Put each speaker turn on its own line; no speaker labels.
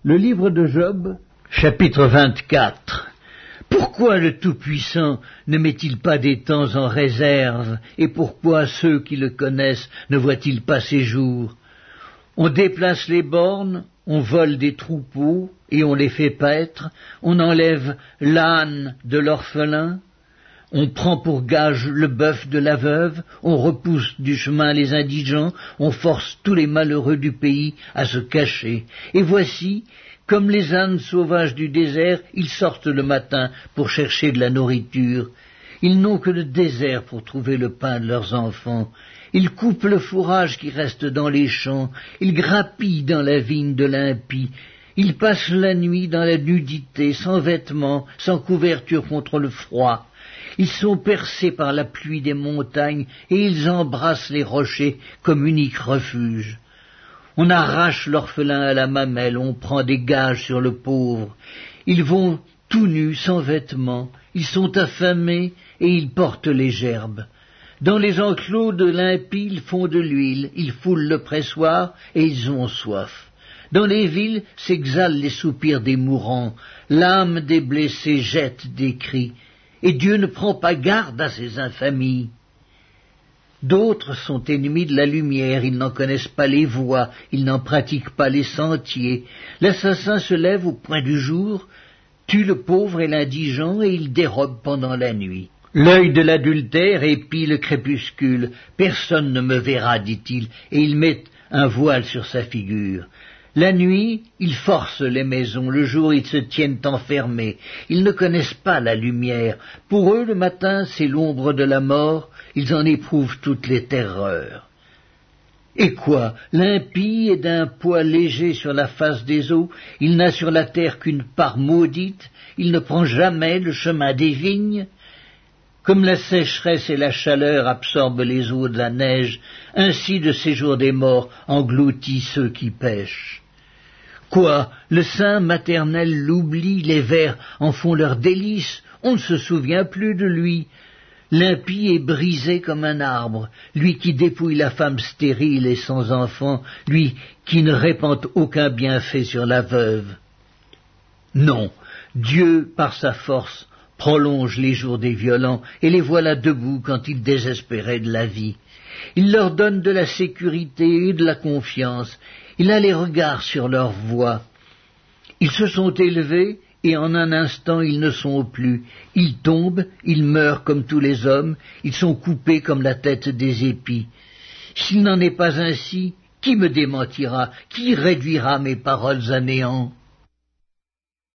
Le livre de Job, chapitre 24. Pourquoi le Tout-Puissant ne met-il pas des temps en réserve, et pourquoi ceux qui le connaissent ne voient-ils pas ses jours? On déplace les bornes, on vole des troupeaux, et on les fait paître, on enlève l'âne de l'orphelin, on prend pour gage le bœuf de la veuve, on repousse du chemin les indigents, on force tous les malheureux du pays à se cacher. Et voici, comme les ânes sauvages du désert, ils sortent le matin pour chercher de la nourriture. Ils n'ont que le désert pour trouver le pain de leurs enfants. Ils coupent le fourrage qui reste dans les champs, ils grappillent dans la vigne de l'impie. Ils passent la nuit dans la nudité, sans vêtements, sans couverture contre le froid. Ils sont percés par la pluie des montagnes, et ils embrassent les rochers comme unique refuge. On arrache l'orphelin à la mamelle, on prend des gages sur le pauvre. Ils vont tout nus, sans vêtements, ils sont affamés, et ils portent les gerbes. Dans les enclos de l'impie, ils font de l'huile, ils foulent le pressoir, et ils ont soif. Dans les villes s'exhalent les soupirs des mourants, l'âme des blessés jette des cris, et Dieu ne prend pas garde à ces infamies. D'autres sont ennemis de la lumière, ils n'en connaissent pas les voies, ils n'en pratiquent pas les sentiers. L'assassin se lève au point du jour, tue le pauvre et l'indigent, et il dérobe pendant la nuit. L'œil de l'adultère épie le crépuscule, personne ne me verra, dit-il, et il met un voile sur sa figure. La nuit, ils forcent les maisons, le jour ils se tiennent enfermés. Ils ne connaissent pas la lumière. Pour eux, le matin, c'est l'ombre de la mort, ils en éprouvent toutes les terreurs. Et quoi? L'impie est d'un poids léger sur la face des eaux, il n'a sur la terre qu'une part maudite, il ne prend jamais le chemin des vignes. Comme la sécheresse et la chaleur absorbent les eaux de la neige, ainsi le séjour des morts engloutit ceux qui pêchent. Quoi? Le sein maternel l'oublie, les vers en font leur délice, on ne se souvient plus de lui. L'impie est brisé comme un arbre, lui qui dépouille la femme stérile et sans enfant, lui qui ne répand aucun bienfait sur la veuve. Non, Dieu, par sa force, prolonge les jours des violents, et les voilà debout quand ils désespéraient de la vie. Il leur donne de la sécurité et de la confiance, il a les regards sur leur voie. Ils se sont élevés, et en un instant ils ne sont plus. Ils tombent, ils meurent comme tous les hommes, ils sont coupés comme la tête des épis. S'il n'en est pas ainsi, qui me démentira? Qui réduira mes paroles à néant?